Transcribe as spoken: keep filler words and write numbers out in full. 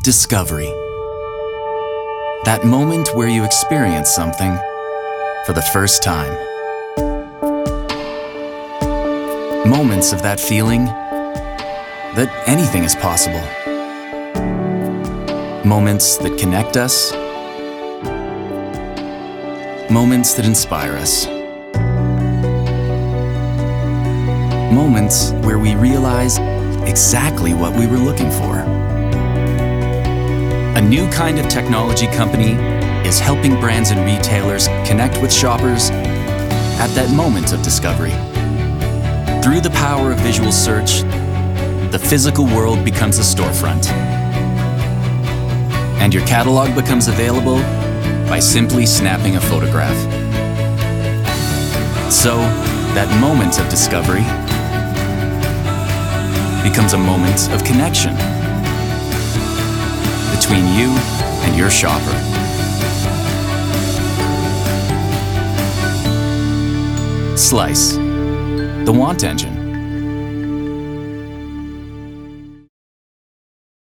Discovery. That moment where you experience something for the first time. Moments of that feeling that anything is possible. Moments that connect us. Moments that inspire us. Moments where we realize exactly what we were looking for. A new kind of technology company is helping brands and retailers connect with shoppers at that moment of discovery. Through the power of visual search, the physical world becomes a storefront. And your catalog becomes available by simply snapping a photograph. So, that moment of discovery becomes a moment of connection between you and your shopper. Slice, the want engine.